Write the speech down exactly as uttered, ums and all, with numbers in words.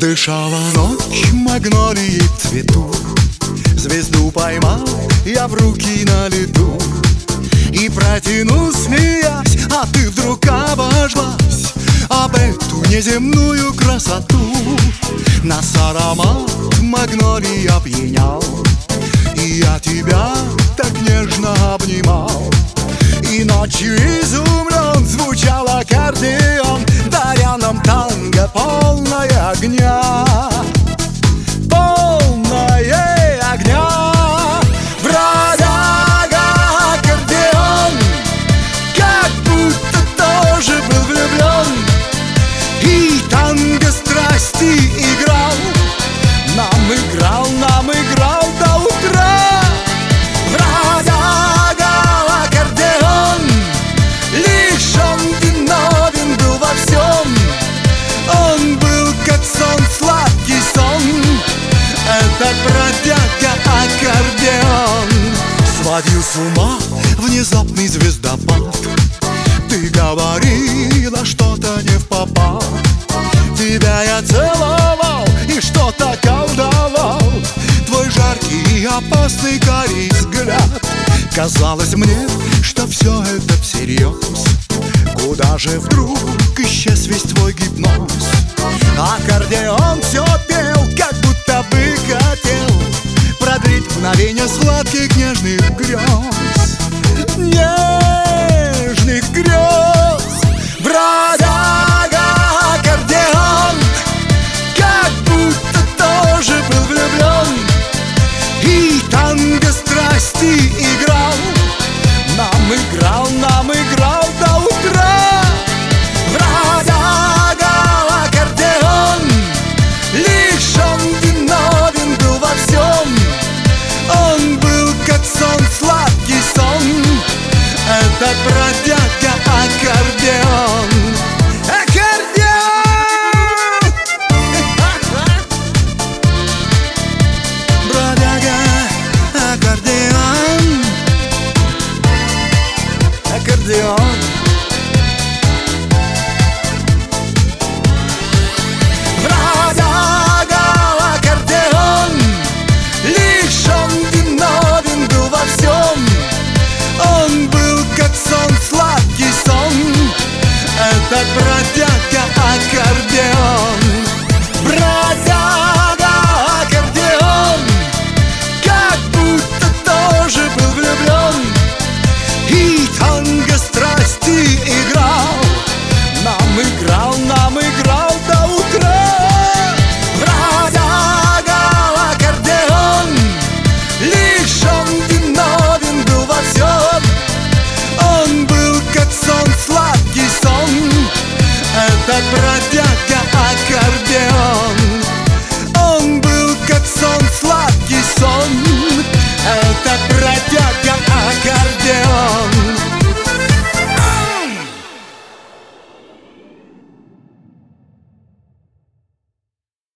Дышала ночь, магнолии цвету, звезду поймал я в руки на лету. И протяну, смеясь, а ты вдруг обожглась об эту неземную красоту. Нас аромат магнолии опьянял, и я тебя так нежно обнимал. И ночью изумлен звучал аккордеон, даря нам танго полное огня. Полное огня. Бродяга аккордеон как будто тоже был влюблен, и танго страсти играл. Нам играл, нам играл до утра. Бродяга аккордеон, лишь он виновен был во всем. Он был как сон, сладкий сон. Это бродяга аккордеон. Сводил с ума внезапный звездопад. Ты говорила что-то не впопад. Тебя я целовал и что-то колдовал. Твой жаркий и опасный карий взгляд. Казалось мне, что все это всерьез. Куда же вдруг исчез весь твой гипноз? Аккордеон все пел, как будто бы хотел продлить мгновение сладких нежных грез.